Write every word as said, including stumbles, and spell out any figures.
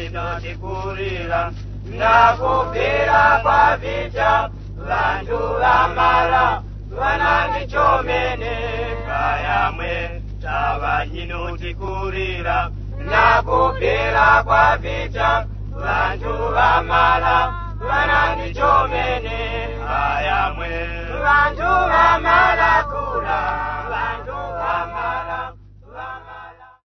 chinotikurira nakupera kwa vita vantu vamala vanani chomene kayamwe tava chinotikurira nakupera kwa vita vantu vamala vanani chomene kayamwe vantu vamala kula